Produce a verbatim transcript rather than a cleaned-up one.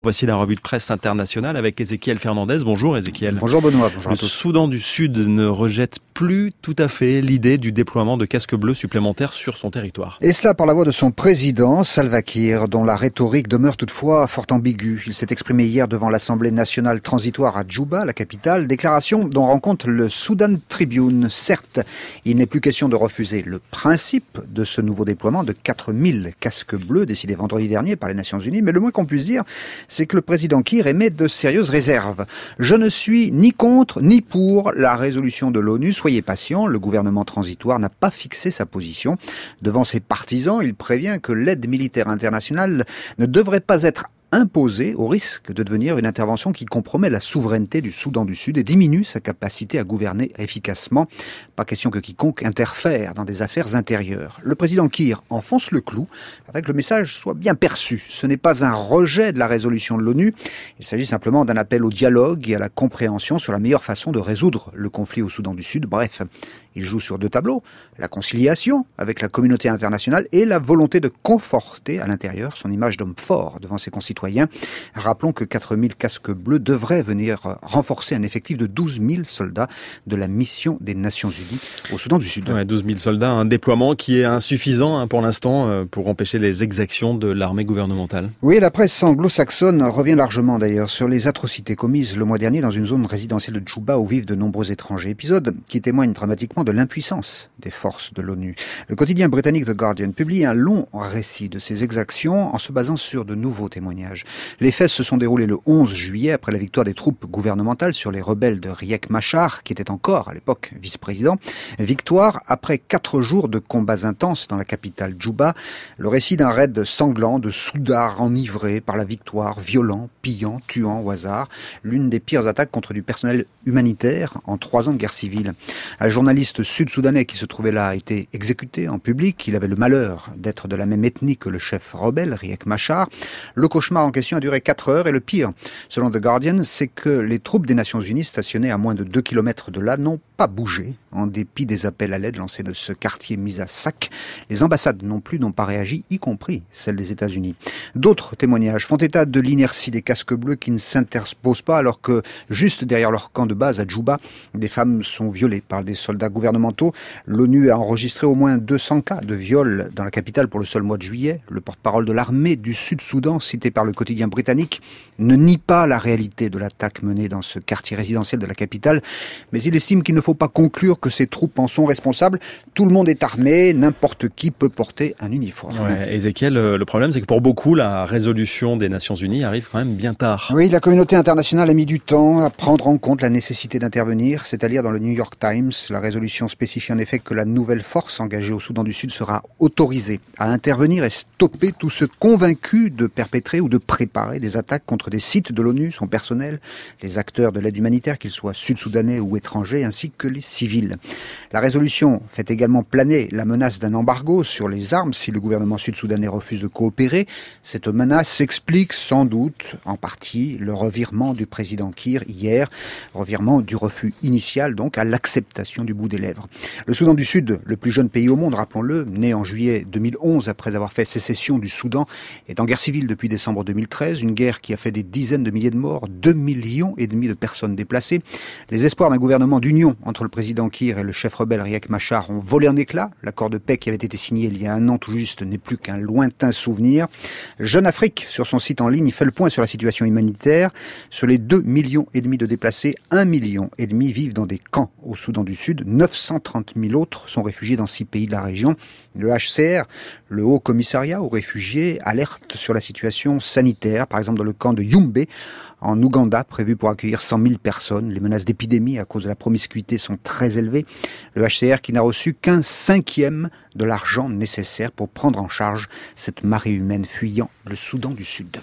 Voici la revue de presse internationale avec Ézéchiel Fernandez. Bonjour Ézéchiel. Bonjour Benoît, bonjour Le à tous. Soudan du Sud ne rejette plus tout à fait l'idée du déploiement de casques bleus supplémentaires sur son territoire. Et cela par la voix de son président, Salva Kiir, dont la rhétorique demeure toutefois fort ambiguë. Il s'est exprimé hier devant l'Assemblée nationale transitoire à Djouba, la capitale, déclaration dont rend compte le Sudan Tribune. Certes, il n'est plus question de refuser le principe de ce nouveau déploiement de quatre mille casques bleus décidé vendredi dernier par les Nations Unies, mais le moins qu'on puisse dire, c'est que le président Kiir émet de sérieuses réserves. Je ne suis ni contre ni pour la résolution de l'ONU. Soyez patient, le gouvernement transitoire n'a pas fixé sa position. Devant ses partisans, il prévient que l'aide militaire internationale ne devrait pas être imposée au risque de devenir une intervention qui compromet la souveraineté du Soudan du Sud et diminue sa capacité à gouverner efficacement. Pas question que quiconque interfère dans des affaires intérieures. Le président Kiir enfonce le clou afin que le message soit bien perçu. Ce n'est pas un rejet de la résolution de l'ONU, il s'agit simplement d'un appel au dialogue et à la compréhension sur la meilleure façon de résoudre le conflit au Soudan du Sud. Bref, il joue sur deux tableaux, la conciliation avec la communauté internationale et la volonté de conforter à l'intérieur son image d'homme fort devant ses concitoyens. Rappelons que quatre mille casques bleus devraient venir renforcer un effectif de douze mille soldats de la mission des Nations Unies au Soudan du Sud. Ouais, douze mille soldats, un déploiement qui est insuffisant hein, pour l'instant euh, pour empêcher les exactions de l'armée gouvernementale. Oui, la presse anglo-saxonne revient largement d'ailleurs sur les atrocités commises le mois dernier dans une zone résidentielle de Djouba où vivent de nombreux étrangers. Épisode qui témoigne dramatiquement de l'impuissance des forces de l'ONU. Le quotidien britannique The Guardian publie un long récit de ces exactions en se basant sur de nouveaux témoignages. Les faits se sont déroulés le onze juillet après la victoire des troupes gouvernementales sur les rebelles de Riek Machar, qui était encore à l'époque vice-président. Victoire après quatre jours de combats intenses dans la capitale Djouba. Le récit d'un raid sanglant de soudards enivrés par la victoire, violents, pillant, tuant au hasard. L'une des pires attaques contre du personnel humanitaire en trois ans de guerre civile. Un journaliste sud-soudanais qui se trouvait là a été exécuté en public. Il avait le malheur d'être de la même ethnie que le chef rebelle, Riek Machar. Le cauchemar en question a duré quatre heures et le pire, selon The Guardian, c'est que les troupes des Nations Unies stationnées à moins de deux kilomètres de là n'ont pas bougé en dépit des appels à l'aide lancés de ce quartier mis à sac. Les ambassades non plus n'ont pas réagi, y compris celle des États-Unis. D'autres témoignages font état de l'inertie des casques bleus qui ne s'interposent pas alors que juste derrière leur camp de base à Djouba, des femmes sont violées par des soldats gouvernementaux. L'ONU a enregistré au moins deux cents cas de viols dans la capitale pour le seul mois de juillet. Le porte-parole de l'armée du Sud-Soudan, cité par le quotidien britannique, ne nie pas la réalité de l'attaque menée dans ce quartier résidentiel de la capitale, mais il estime qu'il ne faut pas conclure que ces troupes en sont responsables. Tout le monde est armé, n'importe qui peut porter un uniforme. Ouais, Ézéchiel, le problème c'est que pour beaucoup, la résolution des Nations Unies arrive quand même bien tard. Oui, la communauté internationale a mis du temps à prendre en compte la nécessité d'intervenir. C'est à lire dans le New York Times. La résolution spécifie en effet que la nouvelle force engagée au Soudan du Sud sera autorisée à intervenir et stopper tous ceux convaincus de perpétrer ou de préparer des attaques contre des sites de l'ONU, son personnel, les acteurs de l'aide humanitaire, qu'ils soient sud-soudanais ou étrangers, ainsi que les civils. La résolution fait également planer la menace d'un embargo sur les armes si le gouvernement sud-soudanais refuse de coopérer. Cette menace s'explique sans doute en partie le revirement du président Kiir hier, revirement du refus initial donc à l'acceptation du bout des lèvres. Le Soudan du Sud, le plus jeune pays au monde, rappelons-le, né en juillet deux mille onze après avoir fait sécession du Soudan, est en guerre civile depuis décembre deux mille treize, une guerre qui a fait des dizaines de milliers de morts, deux millions et demi de personnes déplacées. Les espoirs d'un gouvernement d'union entre le président Kiir et le chef rebelle Riek Machar ont volé en éclats. L'accord de paix qui avait été signé il y a un an tout juste n'est plus qu'un lointain souvenir. Jeune Afrique, sur son site en ligne, il fait le point sur la situation humanitaire. Sur les deux millions et demi de déplacés, un million et demi vivent dans des camps au Soudan du Sud. neuf cent trente mille autres sont réfugiés dans six pays de la région. Le H C R, le Haut Commissariat aux réfugiés, alerte sur la situation sanitaire, par exemple dans le camp de Yumbe, en Ouganda, prévu pour accueillir cent mille personnes. Les menaces d'épidémie à cause de la promiscuité sont très élevées. Le H C R qui n'a reçu qu'un cinquième de l'argent nécessaire pour prendre en charge cette marée humaine fuyant le Soudan du Sud.